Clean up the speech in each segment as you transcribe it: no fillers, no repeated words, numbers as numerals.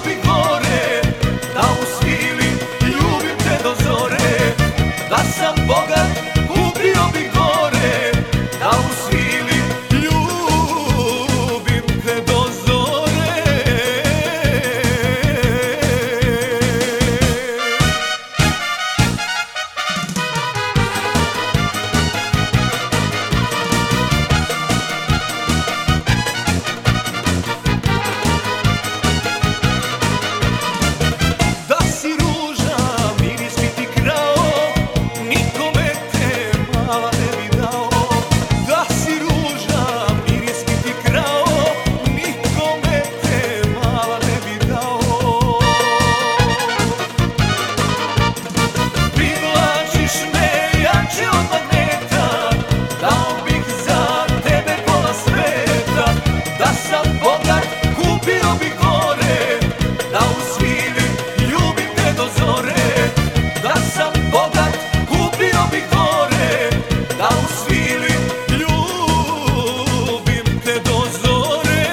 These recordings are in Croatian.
bih gore, da u svili ljubim te do zore. Da sam bogat, kupio bih gore, da u svili ljubim te do zore. Da si ruža, miris bi ti krao, nikome te mala ne bi dao. Da si ruža, miris bi ti krao, nikome te mala ne bi dao. Privlačiš me jače od magneta, dao bih za tebe pola sveta. Da sam bogat, kupio bih gore, da u svili ljubim te do zore. Da sam bogat, kupio bih gore, da u svili ljubim te do zore.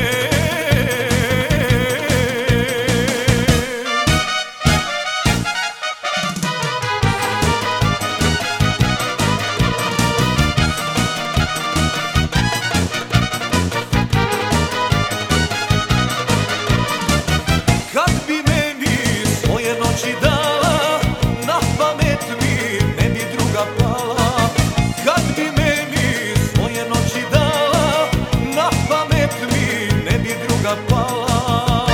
Kad bi meni svoje noći dala, na pamet mi ne bi druga pala. Kad bi meni svoje noći dala, na pamet mi ne bi druga pala.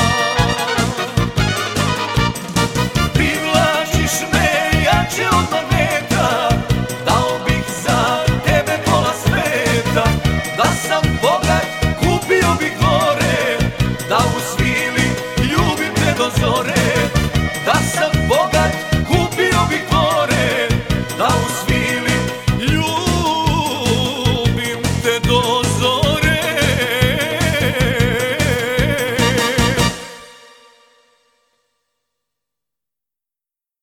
Privlačiš me jače od magneta, dao bih za tebe pola sveta. Da sam bogat, kupio bih gore, da u svili ljubim te do zore.